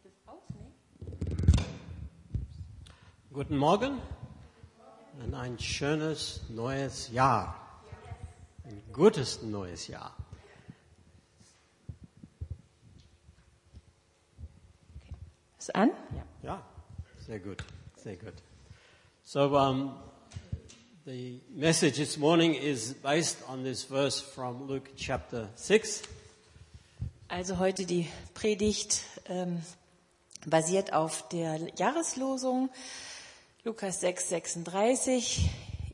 Guten Morgen und ein schönes neues Jahr. Ein gutes neues Jahr. Ist an? Ja, sehr gut, sehr gut. So, the message this morning is based on this verse from Luke chapter 6. Also heute die Predigt basiert auf der Jahreslosung Lukas 6, 36.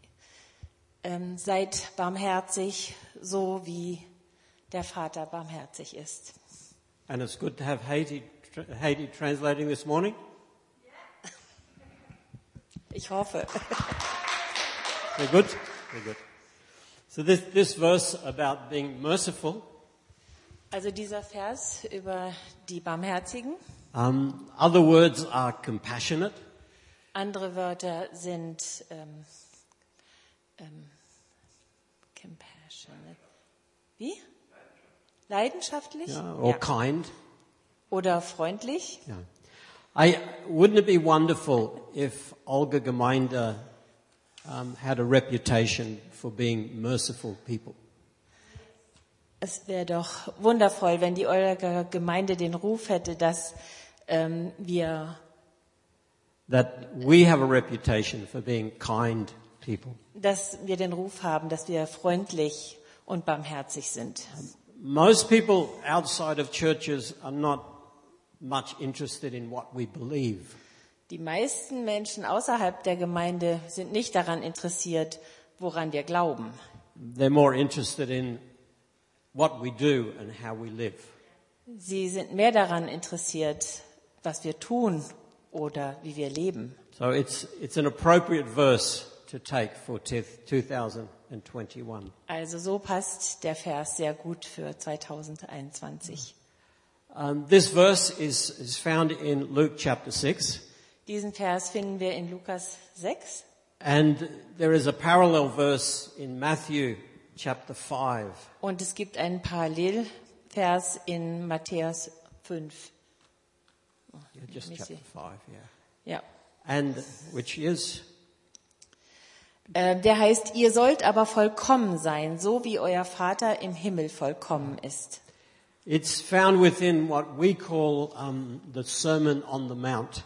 Seid barmherzig, so wie der Vater barmherzig ist. And it's good to have Haiti translating this morning. Ich hoffe. Very good, very good. So this verse about being merciful. Also dieser Vers über die Barmherzigen. Other words are compassionate. Andere Wörter sind compassionate. Wie? Leidenschaftlich? Yeah, or kind. Oder freundlich? Yeah. Wouldn't it be wonderful if Olga Gemeinde had a reputation for being merciful people? Es wäre doch wundervoll, wenn die Olga Gemeinde den Ruf hätte, dass That we have a reputation for being kind people. Dass wir den Ruf haben, dass wir freundlich und barmherzig sind. Most people outside of churches are not much interested in what we believe. Die meisten Menschen außerhalb der Gemeinde sind nicht daran interessiert, woran wir glauben. They're more interested in what we do and how we live. Sie sind mehr daran interessiert, was wir tun oder wie wir leben. So it's an appropriate verse to take for 2021. Also so passt der Vers sehr gut für 2021. This verse is found in Luke chapter 6. Diesen Vers finden wir in Lukas 6. And there is a parallel verse in Matthew chapter 5. Und es gibt einen Parallelvers in Matthäus 5. Yeah, just chapter 5, yeah. Ja. And which is? Der heißt, ihr sollt aber vollkommen sein, so wie euer Vater im Himmel vollkommen ist. It's found within what we call the Sermon on the Mount.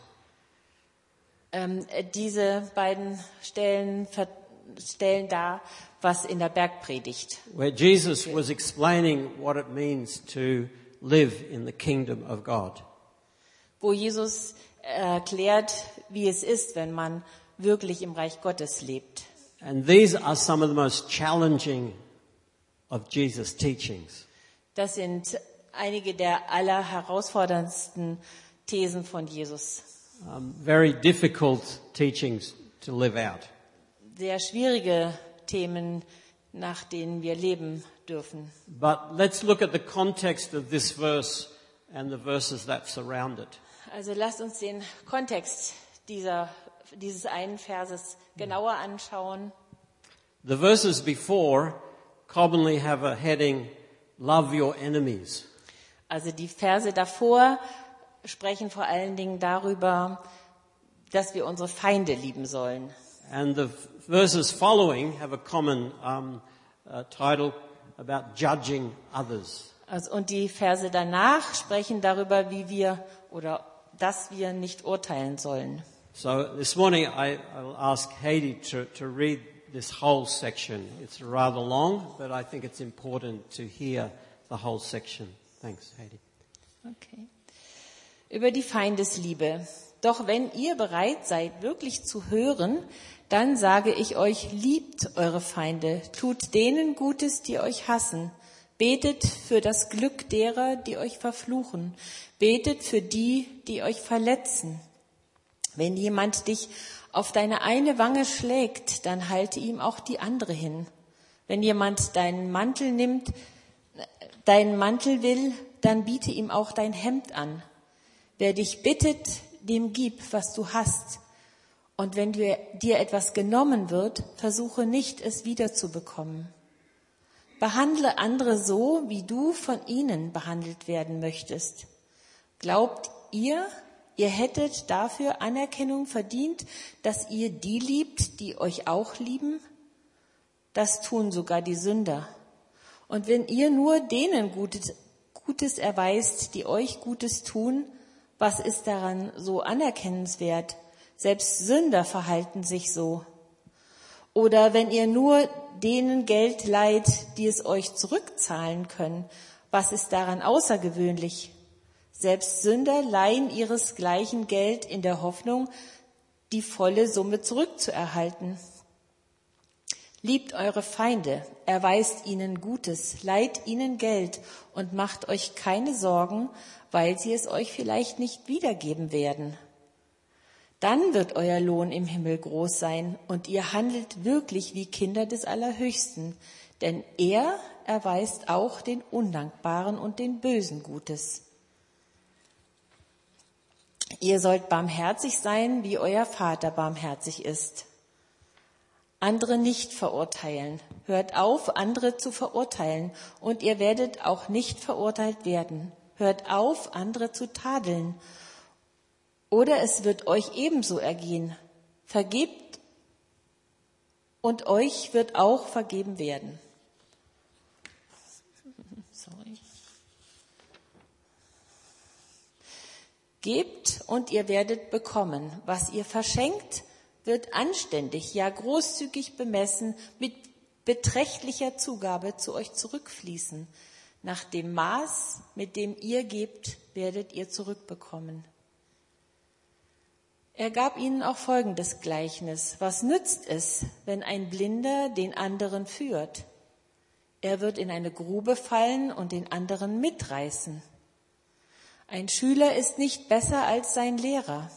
Diese beiden stellen dar, was in der Bergpredigt. Where Jesus was explaining what it means to live in the kingdom of God. Wo Jesus erklärt, wie es ist, wenn man wirklich im Reich Gottes lebt. And these are some of the most challenging of Jesus' teachings. Das sind einige der allerherausforderndsten Thesen von Jesus. Very difficult teachings to live out. Sehr schwierige Themen, nach denen wir leben dürfen. But let's look at the context of this verse and the verses that surround it. Also lasst uns den Kontext dieses einen Verses genauer anschauen. The verses before commonly have a heading, love your enemies. Also die Verse davor sprechen vor allen Dingen darüber, dass wir unsere Feinde lieben sollen. And the verses following have a common title about judging others. Also, und die Verse danach sprechen darüber, dass wir nicht urteilen sollen. So this morning I will ask Heidi to read this whole section. It's rather long, but I think it's important to hear the whole section. Thanks, Heidi. Okay. Über die Feindesliebe. Doch wenn ihr bereit seid, wirklich zu hören, dann sage ich euch, liebt eure Feinde, tut denen Gutes, die euch hassen. Betet für das Glück derer, die euch verfluchen. Betet für die, die euch verletzen. Wenn jemand dich auf deine eine Wange schlägt, dann halte ihm auch die andere hin. Wenn jemand deinen Mantel will, dann biete ihm auch dein Hemd an. Wer dich bittet, dem gib, was du hast. Und wenn dir etwas genommen wird, versuche nicht, es wiederzubekommen. Behandle andere so, wie du von ihnen behandelt werden möchtest. Glaubt ihr hättet dafür Anerkennung verdient, dass ihr die liebt, die euch auch lieben? Das tun sogar die Sünder. Und wenn ihr nur denen Gutes erweist, die euch Gutes tun, was ist daran so anerkennenswert? Selbst Sünder verhalten sich so. Oder wenn ihr nur denen Geld leiht, die es euch zurückzahlen können, was ist daran außergewöhnlich? Selbst Sünder leihen ihresgleichen Geld in der Hoffnung, die volle Summe zurückzuerhalten. Liebt eure Feinde, erweist ihnen Gutes, leiht ihnen Geld und macht euch keine Sorgen, weil sie es euch vielleicht nicht wiedergeben werden. Dann wird euer Lohn im Himmel groß sein und ihr handelt wirklich wie Kinder des Allerhöchsten, denn er erweist auch den Undankbaren und den Bösen Gutes. Ihr sollt barmherzig sein, wie euer Vater barmherzig ist. Andere nicht verurteilen. Hört auf, andere zu verurteilen, und ihr werdet auch nicht verurteilt werden. Hört auf, andere zu tadeln, oder es wird euch ebenso ergehen. Vergebt, und euch wird auch vergeben werden. Gebt, und ihr werdet bekommen. Was ihr verschenkt, wird anständig, ja großzügig bemessen, mit beträchtlicher Zugabe zu euch zurückfließen. Nach dem Maß, mit dem ihr gebt, werdet ihr zurückbekommen. Er gab ihnen auch folgendes Gleichnis. Was nützt es, wenn ein Blinder den anderen führt? Er wird in eine Grube fallen und den anderen mitreißen. Ein Schüler ist nicht besser als sein Lehrer.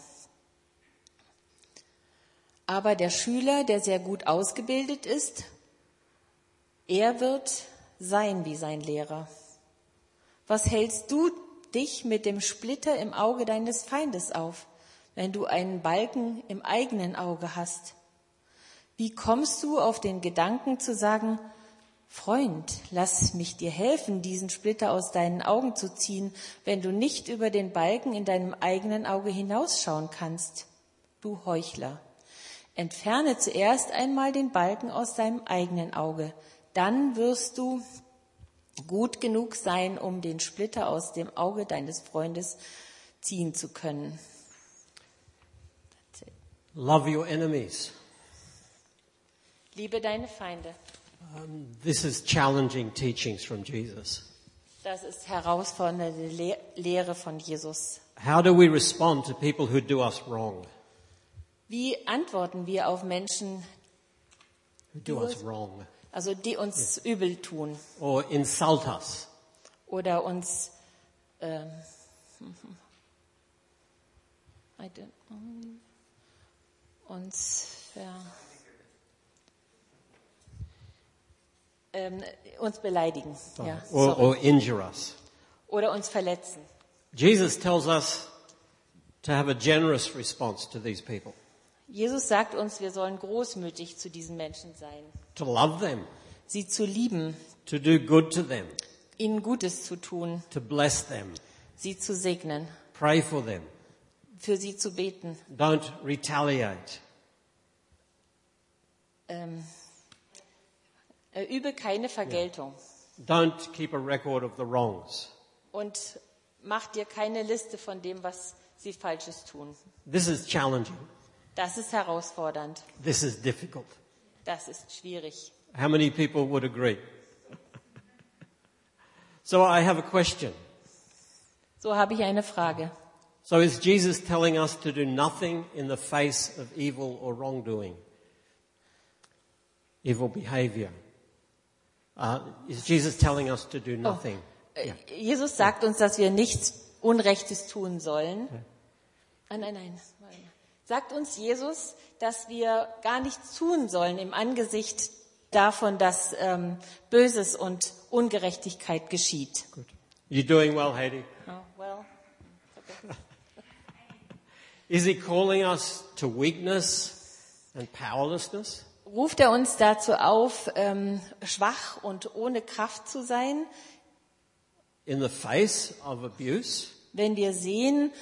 Aber der Schüler, der sehr gut ausgebildet ist, er wird sein wie sein Lehrer. Was hältst du dich mit dem Splitter im Auge deines Feindes auf, wenn du einen Balken im eigenen Auge hast? Wie kommst du auf den Gedanken zu sagen, Freund, lass mich dir helfen, diesen Splitter aus deinen Augen zu ziehen, wenn du nicht über den Balken in deinem eigenen Auge hinausschauen kannst? Du Heuchler, entferne zuerst einmal den Balken aus deinem eigenen Auge, dann wirst du gut genug sein, um den Splitter aus dem Auge deines Freundes ziehen zu können. Love your enemies. Liebe deine Feinde. This is challenging teachings from Jesus. Das ist herausfordernde Lehre von Jesus. How do we respond to people who do us wrong? Wie antworten wir auf Menschen, Who do us wrong? also die uns übel tun Or insult us? oder uns uns beleidigen, ja, Or injure us? oder uns verletzen. Jesus tells us to have a generous response to these people, Jesus sagt uns, wir sollen großmütig zu diesen Menschen sein, to love them, sie zu lieben, to do good to them, ihnen Gutes zu tun, to bless them, sie zu segnen, pray for them. für sie zu beten. Don't retaliate. Übe keine Vergeltung Don't keep a record of the wrongs. und mach dir keine Liste von dem, was sie Falsches tun. This is challenging. Das ist herausfordernd. This is difficult. Das ist schwierig. How many people would agree? So I have a question. So habe ich eine Frage. So is Jesus telling us to do nothing in the face of evil or wrongdoing? Evil behavior. Is Jesus telling us to do nothing? Jesus sagt uns, dass wir nichts Unrechtes tun sollen. Nein. Sagt uns Jesus, dass wir gar nichts tun sollen im Angesicht davon, dass Böses und Ungerechtigkeit geschieht. Good. You're doing well, Heidi. Oh, well, okay. Is he calling us to weakness and powerlessness? Ruft er uns dazu auf, schwach und ohne Kraft zu sein, In the face of abuse? wenn wir sehen,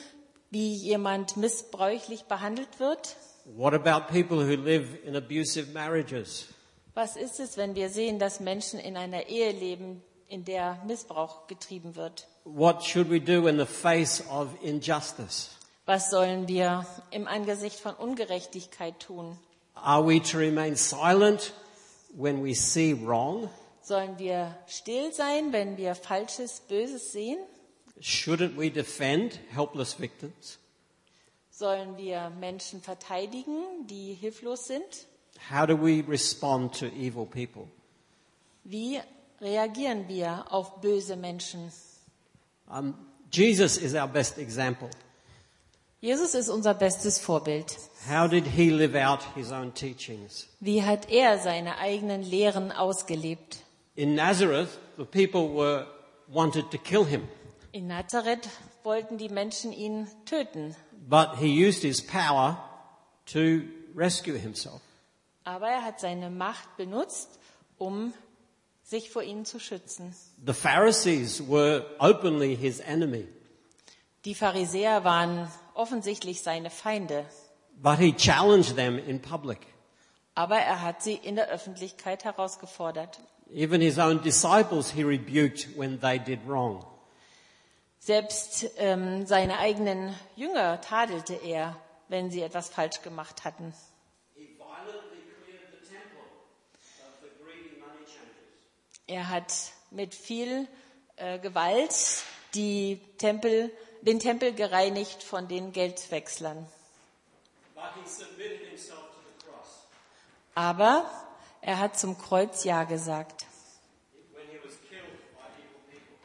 wie jemand missbräuchlich behandelt wird? What about people who live in abusive marriages? Was ist es, wenn wir sehen, dass Menschen in einer Ehe leben, in der Missbrauch getrieben wird? What should we do in the face of injustice? Was sollen wir im Angesicht von Ungerechtigkeit tun? Are we to remain silent when we see wrong? Sollen wir still sein, wenn wir Falsches, Böses sehen? Shouldn't we defend helpless victims? Sollen wir Menschen verteidigen, die hilflos sind? How do we respond to evil people? Wie reagieren wir auf böse Menschen? Jesus is our best example. Jesus ist unser bestes Vorbild. How did he live out his own teachings? Wie hat er seine eigenen Lehren ausgelebt? In Nazareth, the people wanted to kill him, In Nazareth wollten die Menschen ihn töten, but he used his power to rescue himself. aber er hat seine Macht benutzt, um sich vor ihnen zu schützen. The Pharisees were openly his enemy, Die Pharisäer waren offensichtlich seine Feinde, but he challenged them in public. aber er hat sie in der Öffentlichkeit herausgefordert. Even his own disciples he rebuked when they did wrong. Selbst seine eigenen Jünger tadelte er, wenn sie etwas falsch gemacht hatten. He violently cleared the temple of the greedy money changers. Er hat mit viel Gewalt den Tempel gereinigt von den Geldwechslern. But he submitted himself to the cross. Aber er hat zum Kreuz Ja gesagt. When he was killed by evil people.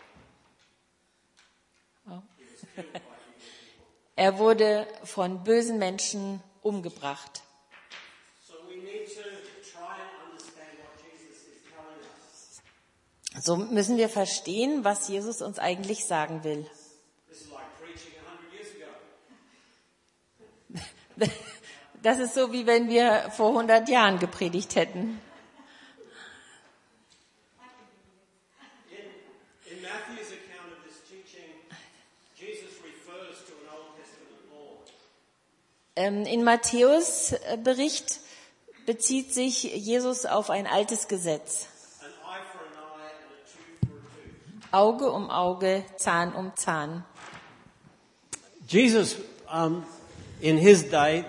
Oh. He was killed by evil people. Er wurde von bösen Menschen umgebracht. So we need to try and understand what Jesus is telling us. So müssen wir verstehen, was Jesus uns eigentlich sagen will. This is like preaching 100 years ago. Das ist so, wie wenn wir vor 100 Jahren gepredigt hätten. In Matthew's account of this teaching, Jesus refers to an Old Testament law. In Matthäus Bericht bezieht sich Jesus auf ein altes Gesetz. An eye for an eye and a tooth for a tooth. Auge um Auge, Zahn um Zahn. Jesus, in his day,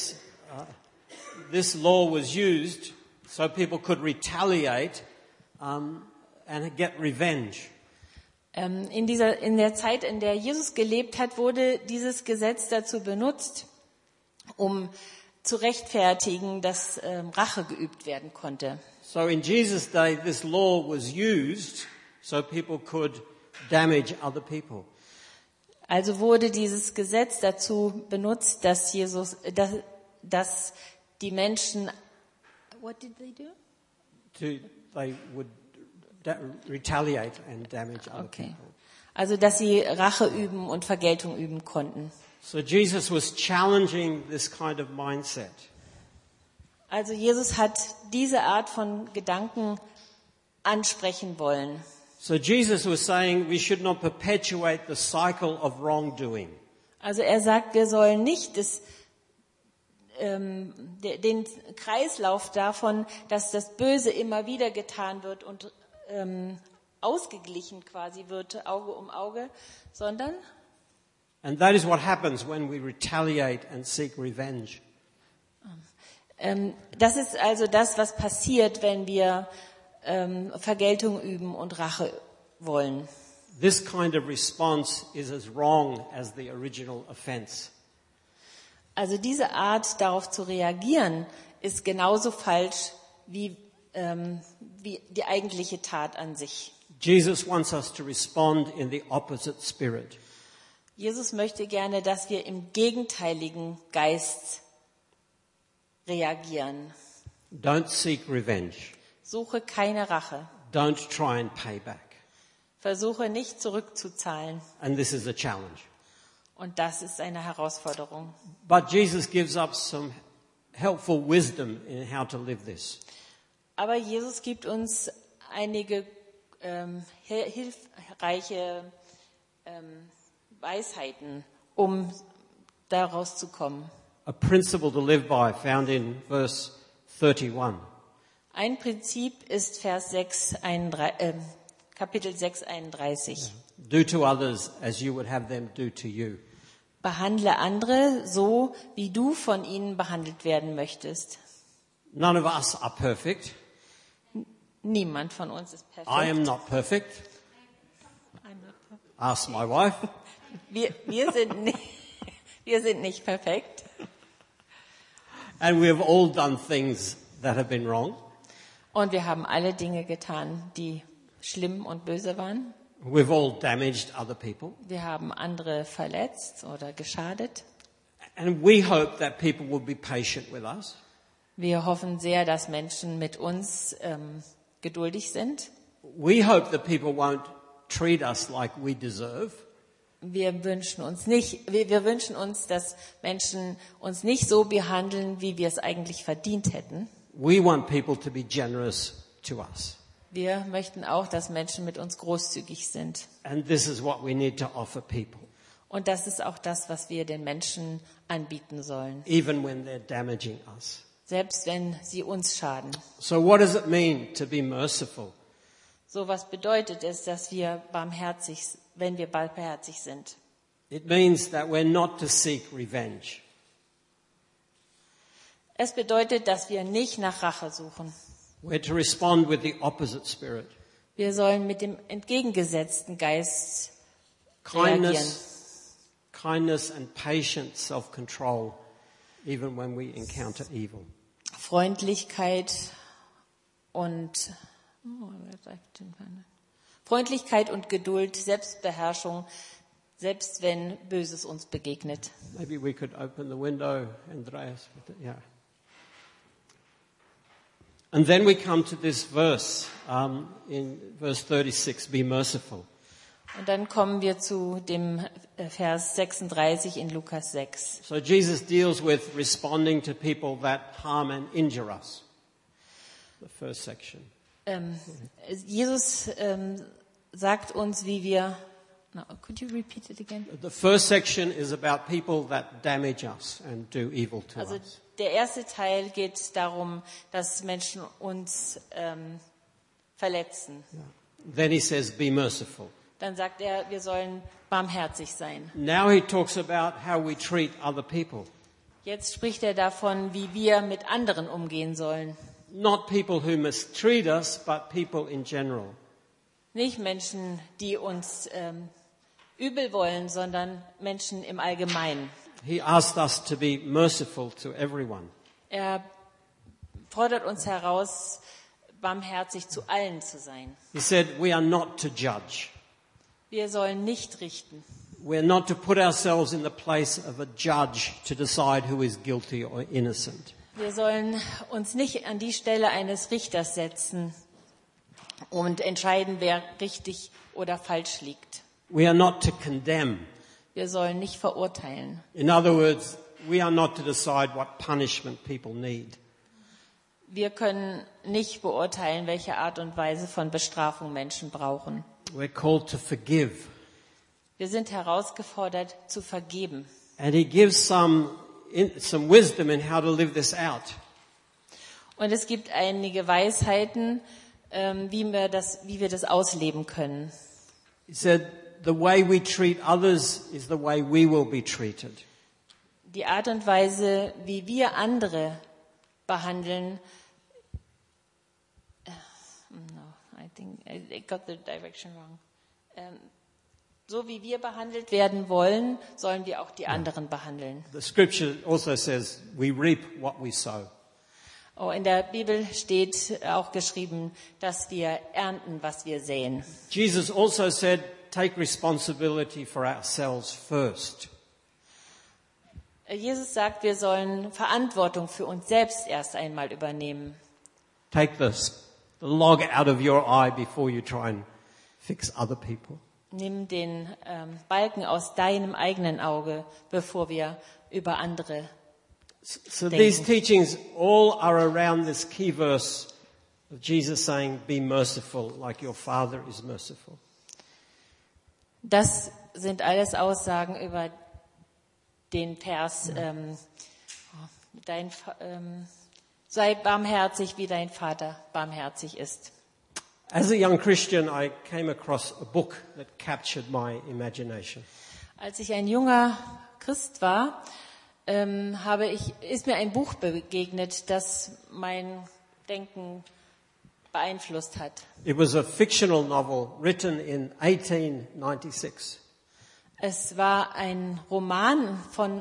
this law was used so people could retaliate and get revenge. In der Zeit, in der Jesus gelebt hat, wurde dieses Gesetz dazu benutzt, um zu rechtfertigen, dass Rache geübt werden konnte. So in Jesus' day, this law was used so people could damage other people. Also wurde dieses Gesetz dazu benutzt, dass die Menschen, what did they do? They would retaliate and damage other Okay. people. Also dass sie Rache üben und Vergeltung üben konnten. So Jesus was challenging this kind of mindset. Also Jesus hat diese Art von Gedanken ansprechen wollen. So Jesus was saying we should not perpetuate the cycle of wrongdoing. Also er sagt, wir sollen nicht den Kreislauf davon, dass das Böse immer wieder getan wird und ausgeglichen quasi wird, Auge um Auge, sondern And that is what happens when we retaliate and seek revenge. das ist also das, was passiert, wenn wir Vergeltung üben und Rache wollen. This kind of response is as wrong as the original offense. Also diese Art, darauf zu reagieren, ist genauso falsch wie die eigentliche Tat an sich. Jesus wants us to respond in the opposite spirit. Jesus möchte gerne, dass wir im gegenteiligen Geist reagieren. Don't seek revenge. Suche keine Rache. Don't try and pay back. Versuche nicht zurückzuzahlen. And this is a challenge. Und das ist eine Herausforderung. But Jesus gives us some helpful wisdom in how to live this. Aber Jesus gibt uns einige hilfreiche Weisheiten, um daraus zu kommen. A principle to live by found in verse 31. Ein Prinzip ist Kapitel 6, 31. Do to others as you would have them do to you. Behandle andere so, wie du von ihnen behandelt werden möchtest. None of us are perfect. Niemand von uns ist perfekt. I am not perfect. Ask my wife. Wir sind nicht perfekt. And we have all done things that have been wrong. Und wir haben alle Dinge getan, die schlimm und böse waren. We've all damaged other people. Wir haben andere verletzt oder geschadet. And we hope that people will be patient with us. Wir hoffen sehr, dass Menschen mit uns geduldig sind. We hope that people won't treat us like we deserve. Wir wünschen uns, dass Menschen uns nicht so behandeln, wie wir es eigentlich verdient hätten. We want people to be generous to us. Wir möchten auch, dass Menschen mit uns großzügig sind. And this is what we need to offer people, Und das ist auch das, was wir den Menschen anbieten sollen, even when they're damaging us. selbst wenn sie uns schaden. So what does it mean to be merciful? So was bedeutet es, dass wir wenn wir barmherzig sind? It means that we're not to seek revenge. Es bedeutet, dass wir nicht nach Rache suchen. We're to respond with the opposite spirit. Wir sollen mit dem entgegengesetzten Geist reagieren. Kindness and patient self-control, even when we encounter evil. Freundlichkeit und Geduld, Selbstbeherrschung, selbst wenn Böses uns begegnet. Maybe we could open the window, Andreas. Yeah. And then we come to this verse, in verse 36, be merciful. Und dann kommen wir zu dem Vers 36 in Lukas 6. So Jesus deals with responding to people that harm and injure us. The first section. Jesus sagt uns, wie wir... No, could you repeat it again? The first section is about people that damage us and do evil to Also us. der erste Teil geht darum, dass Menschen uns verletzen. Then he says, be merciful. Dann sagt er, wir sollen barmherzig sein. Now he talks about how we treat other people. Jetzt spricht er davon, wie wir mit anderen umgehen sollen. Not people who mistreat us, but people in general. Nicht Menschen, die uns übel wollen, sondern Menschen im Allgemeinen. He asked us to be merciful to everyone. Er fordert uns heraus, barmherzig zu allen zu sein. He said, we are not to judge. Wir sollen nicht richten. We're not to put ourselves in the place of a judge to decide who is guilty or innocent. Wir sollen uns nicht an die Stelle eines Richters setzen und entscheiden, wer richtig oder falsch liegt. We are not to condemn. Wir sollen nicht verurteilen. In other words, we are not to decide what punishment people need. Wir können nicht beurteilen, welche Art und Weise von Bestrafung Menschen brauchen. We're called to forgive. Wir sind herausgefordert, zu vergeben. And he gives some wisdom in how to live this out. Und es gibt einige Weisheiten, wie wir das ausleben können. He said, the way we treat others is the way we will be treated. Die Art und Weise, wie wir andere behandeln, I think I got the direction wrong. So wie wir behandelt werden wollen, sollen wir auch die anderen behandeln. The scripture also says we reap what we sow. Oh, in der Bibel steht auch geschrieben, dass wir ernten, was wir säen. Jesus also said, take responsibility for ourselves first. Jesus sagt, wir sollen Verantwortung für uns selbst erst einmal übernehmen. Take the log out of your eye before you try and fix other people. Nimm den Balken aus deinem eigenen Auge, bevor wir über andere So these teachings all are around this key verse of Jesus saying, be merciful like your Father is merciful. Das sind alles Aussagen über den Vers, sei barmherzig, wie dein Vater barmherzig ist. As a young Christian, I came across a book that captured my imagination. Als ich ein junger Christ war, ist mir ein Buch begegnet, das mein Denken beeinflusst hat. It was a fictional novel written in 1896. Es war ein Roman von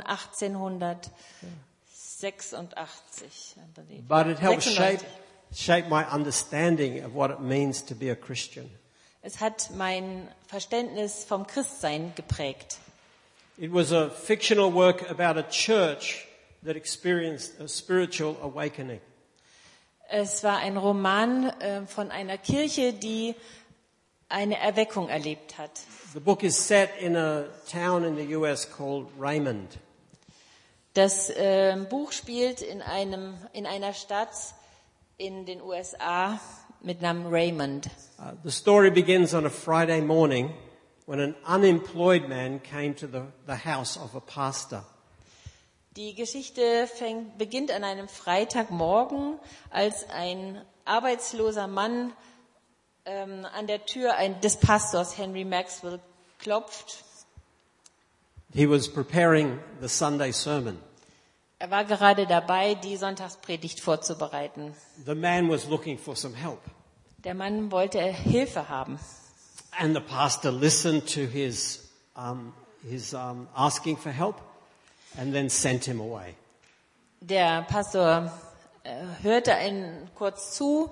1886. But it helped 96. shape my understanding of what it means to be a Christian. Es hat mein Verständnis vom Christsein geprägt. It was a fictional work about a church that experienced a spiritual awakening. Es war ein Roman von einer Kirche, die eine Erweckung erlebt hat. The book is set in a town in the US called Raymond. Das Buch spielt in einer Stadt in den USA mit Namen Raymond. The story begins on a Friday morning when an unemployed man came to the house of a pastor. Die Geschichte beginnt an einem Freitagmorgen, als ein arbeitsloser Mann an der Tür des Pastors Henry Maxwell klopft. He was preparing the Sunday sermon. Er war gerade dabei, die Sonntagspredigt vorzubereiten. The man was looking for some help. Der Mann wollte Hilfe haben. And the pastor listened to his asking for help and then sent him away. Der Pastor hörte kurz zu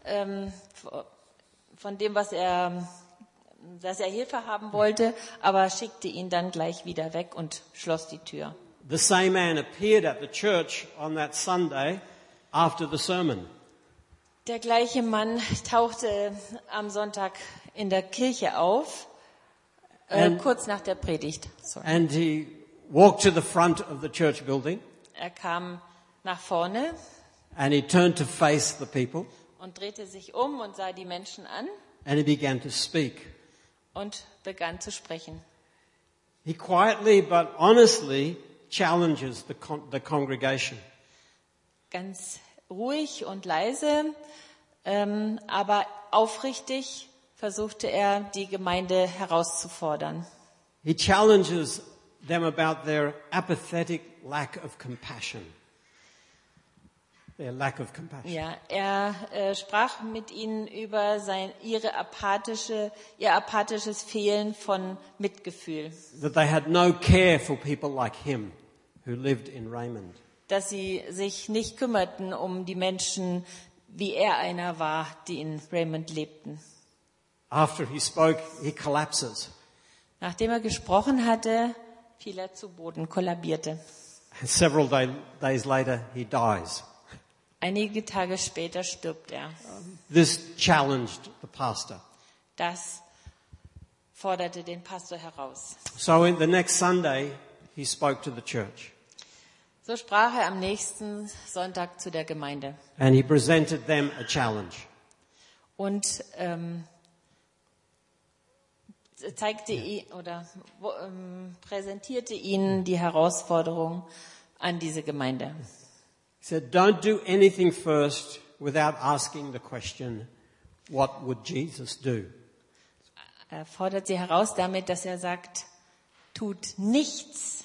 von dem, dass er Hilfe haben wollte, aber schickte ihn dann gleich wieder weg und schloss die Tür. The same man appeared at the church on that Sunday after the sermon. Der gleiche Mann tauchte am Sonntag in der Kirche auf, kurz nach der Predigt. Sorry. And he walked to the front of the church building. Er kam nach vorne And he turned to face the people. und drehte sich um und sah die Menschen an And he began to speak. und begann zu sprechen. He quietly but honestly challenges the congregation. Ganz ruhig und leise, aber aufrichtig versuchte er, die Gemeinde herauszufordern. He challenges them about their apathetic lack of compassion. Their lack of compassion. Ja, er sprach mit ihnen über ihr apathisches Fehlen von Mitgefühl. That they had no care for people like him who lived in Raymond. Dass sie sich nicht kümmerten um die Menschen, wie er einer war, die in Raymond lebten. After he spoke, he collapses. Nachdem er gesprochen hatte, fiel er zu Boden, kollabierte. And several days later, he dies. Einige Tage später stirbt er. This challenged the pastor. Das forderte den Pastor heraus. So the next Sunday, he spoke to the church. So sprach er am nächsten Sonntag zu der Gemeinde. And he presented them a challenge. Und präsentierte ihnen die Herausforderung an diese Gemeinde. He said, don't do anything first without asking the question, what would Jesus do? Er fordert sie heraus damit, dass er sagt, tut nichts,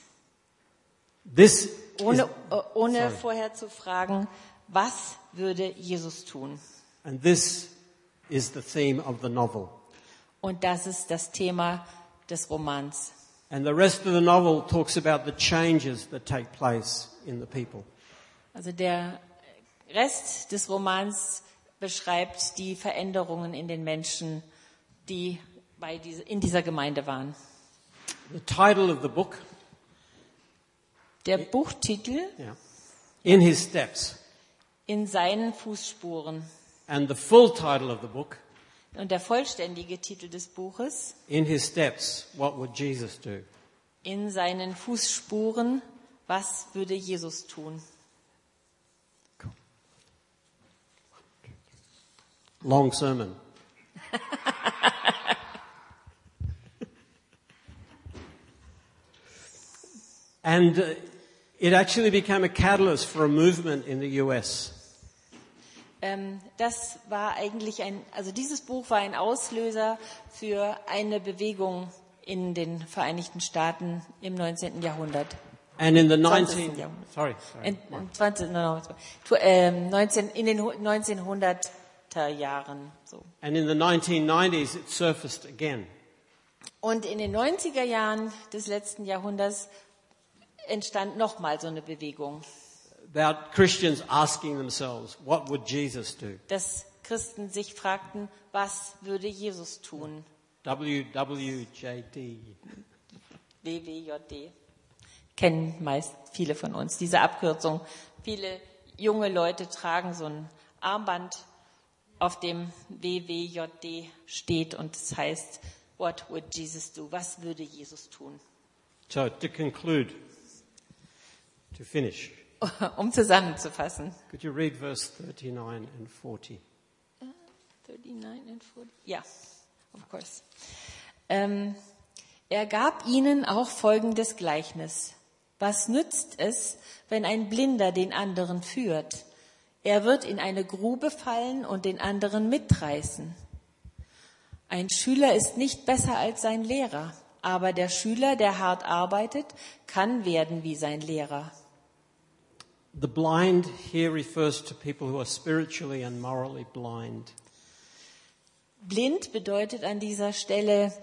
ohne vorher zu fragen, was würde Jesus tun? And this is the theme of the novel. Und das ist das Thema des Romans. And the rest of the novel talks about the changes that take place in the people. Also der Rest des Romans beschreibt die Veränderungen in den Menschen, die in dieser Gemeinde waren. The title of the book, Der Buchtitel In His Steps. In seinen Fußspuren. And the full title of the book, und der vollständige Titel des Buches, In His Steps, What Would Jesus Do? In seinen Fußspuren, was würde Jesus tun? Long sermon. And it actually became a catalyst for a movement in the US. Das war eigentlich dieses Buch war ein Auslöser für eine Bewegung in den Vereinigten Staaten im 19. Jahrhundert. And in the 20. 19 in den 1900er Jahren. So. And in the 1990s it surfaced again. Und in den 90er Jahren des letzten Jahrhunderts entstand nochmal so eine Bewegung. About Christians asking themselves, what would Jesus do? Dass Christen sich fragten, was würde Jesus tun? WWJD. WWJD. Kennen meist viele von uns diese Abkürzung. Viele junge Leute tragen so ein Armband, auf dem WWJD steht und es heißt, what would Jesus do? Was würde Jesus tun? So to conclude, to finish, Um zusammenzufassen. could you read verse 39 and 40? 39 and 40. Ja, of course. Er gab ihnen auch folgendes Gleichnis. Was nützt es, wenn ein Blinder den anderen führt? Er wird in eine Grube fallen und den anderen mitreißen. Ein Schüler ist nicht besser als sein Lehrer, aber der Schüler, der hart arbeitet, kann werden wie sein Lehrer. The blind here refers to people who are spiritually and morally blind. Blind bedeutet an dieser Stelle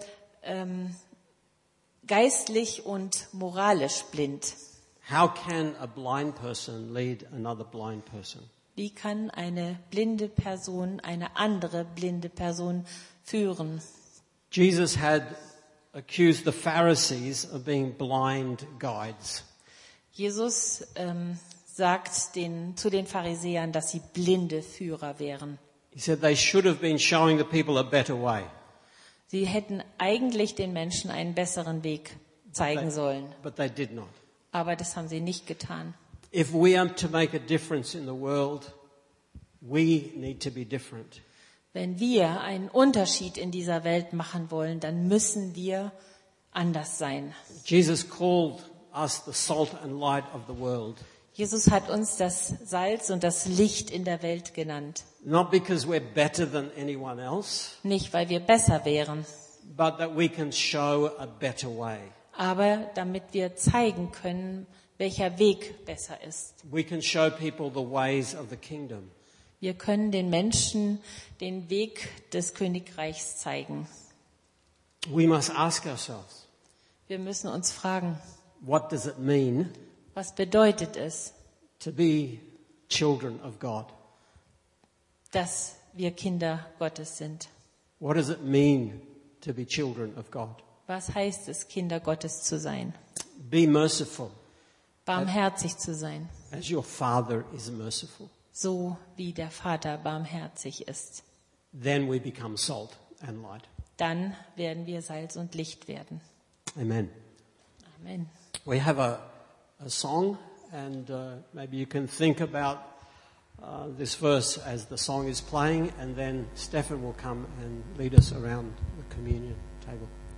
geistlich und moralisch blind. How can a blind person lead another blind person? Wie kann eine blinde Person eine andere blinde Person führen? Jesus had accused the Pharisees of being blind guides. Jesus sagt zu den Pharisäern, dass sie blinde Führer wären. He said they should have been showing the people a better way. Sie hätten eigentlich den Menschen einen besseren Weg zeigen sollen, But they did not. aber das haben sie nicht getan. If we are to make a difference in the world, we need to be different. Wenn wir einen Unterschied in dieser Welt machen wollen, dann müssen wir anders sein. Jesus called us the salt and light of the world. Jesus hat uns das Salz und das Licht in der Welt genannt. Not because we're better than anyone else, Nicht, weil wir besser wären, but that we can show a better way. aber damit wir zeigen können, welcher Weg besser ist. We can show people the ways of the kingdom. Wir können den Menschen den Weg des Königreichs zeigen. We must ask ourselves, Wir müssen uns fragen, what does it mean was bedeutet es, to be children of God? dass wir Kinder Gottes sind? What does it mean to be children of God? Was heißt es, Kinder Gottes zu sein? Be merciful Barmherzig zu sein, as your Father is merciful. so wie der Vater barmherzig ist. Then we become salt and light. Dann werden wir Salz und Licht werden. Amen. Amen. We have a song, and maybe you can think about this verse as the song is playing, and then Stefan will come and lead us around the communion table.